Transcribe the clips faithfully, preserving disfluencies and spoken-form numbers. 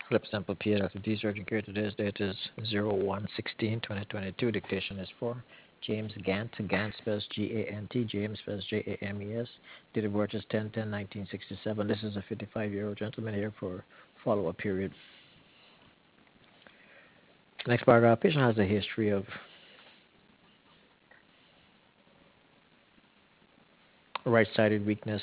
Lip sample P A Doctor D. Surgeon care. Today's date is zero one sixteen twenty twenty-two. Dictation is for James Gant. Gant spells G A N T. James spells J A M E S. Date of birth is ten ten nineteen sixty-seven. This is a fifty-five-year-old gentleman here for follow-up period. Next paragraph. Patient has a history of right-sided weakness,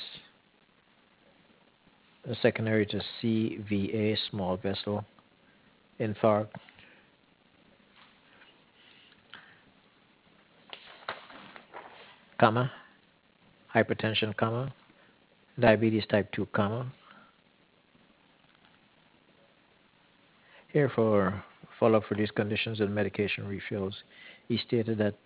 secondary to C V A, small vessel infarct, comma, hypertension, comma, diabetes type two, comma. Here for follow-up for these conditions and medication refills. He stated that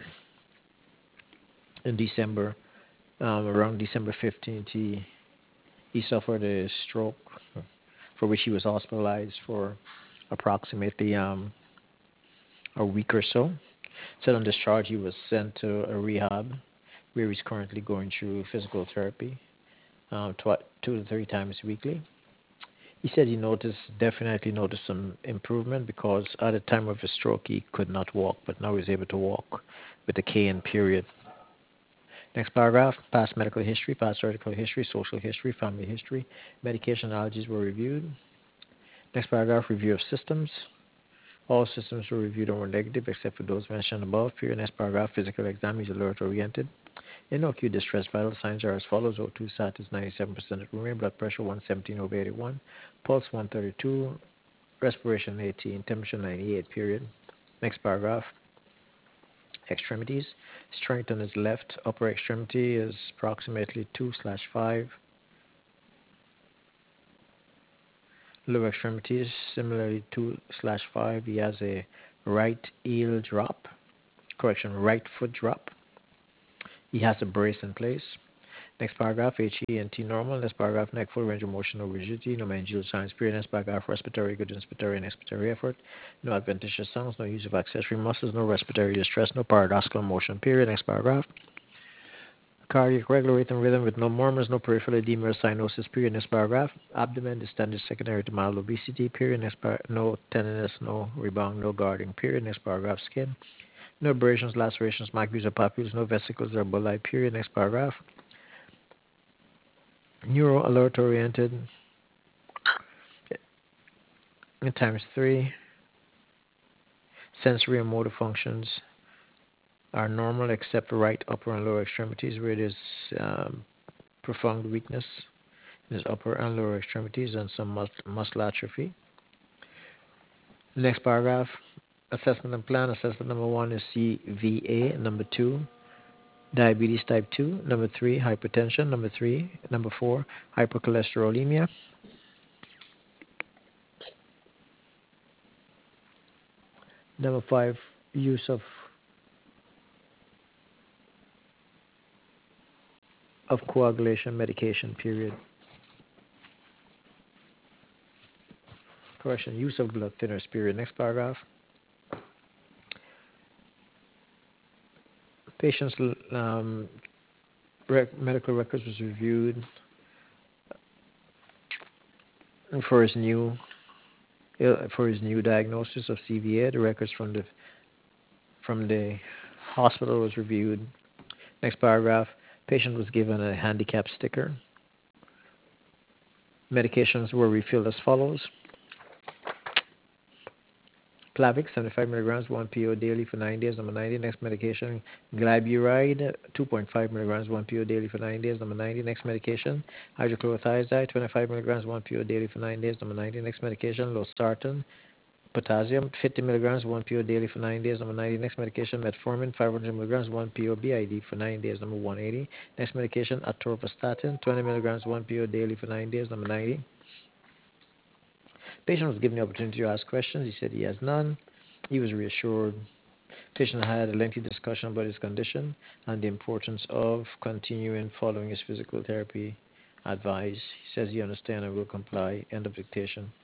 in December, um, around December fifteenth, he, he suffered a stroke for which he was hospitalized for approximately um, a week or so. Said on discharge, he was sent to a rehab where he's currently going through physical therapy um, tw- two to three times weekly. He said he noticed, definitely noticed some improvement because at the time of his stroke he could not walk, but now he's able to walk with a K in period. Next paragraph, past medical history, past surgical history, social history, family history, medication allergies were reviewed. Next paragraph, review of systems. All systems were reviewed and were negative except for those mentioned above. Period. Next paragraph, physical exam is alert oriented. In acute distress, vital signs are as follows. O two sat is ninety-seven percent of the room, blood pressure one seventeen over eighty-one, pulse one thirty-two, respiration eighteen, temperature ninety-eight, period. Next paragraph, extremities. Strength on his left upper extremity is approximately two slash five. Lower extremities, similarly two slash five. He has a right heel drop, correction, right foot drop. He has a brace in place. Next paragraph, H E and T normal. Next paragraph, neck full range of motion, no rigidity, no meningeal signs. Period. Next paragraph, respiratory, good inspiratory and expiratory effort. No adventitious sounds, no use of accessory muscles, no respiratory distress, no paradoxical motion. Period. Next paragraph, cardiac regular rate and rhythm with no murmurs, no peripheral edema or cyanosis. Period. Next paragraph, abdomen distended secondary to mild obesity. Period. Next par- no tenderness, no rebound, no guarding. Period. Next paragraph, skin. No abrasions, lacerations, macules or papules, no vesicles or bulli. Period. Next paragraph, neuro alert oriented in times three. Sensory and motor functions are normal except for right upper and lower extremities where there's um, profound weakness in his upper and lower extremities and some mus- muscle atrophy. Next paragraph, assessment and plan. Assessment number one is C V A. Number two, diabetes type two. Number three, hypertension. Number three, number four, hypercholesterolemia. Number five, use of of coagulation medication. Period. Correction, use of blood thinners. Period. Next paragraph. Patient's um, rec- medical records was reviewed for his new for his new diagnosis of C V A. The records from the from the hospital was reviewed. Next paragraph. Patient was given a handicap sticker. Medications were refilled as follows. Plavix, seventy-five milligrams, one P O daily for nine days, number ninety. Next medication, glyburide, two point five milligrams, one P O daily for nine days, number ninety. Next medication, hydrochlorothiazide, twenty-five milligrams, one P O daily for nine days, number ninety. Next medication, losartan, potassium, fifty milligrams, one P O daily for nine days, number ninety. Next medication, metformin, five hundred milligrams, one P O B I D for nine days, number one eighty. Next medication, atorvastatin, twenty milligrams, one P O daily for nine days, number ninety. Patient was given the opportunity to ask questions. He said he has none. He was reassured. Patient had a lengthy discussion about his condition and the importance of continuing following his physical therapy advice. He says he understands and will comply. End of dictation.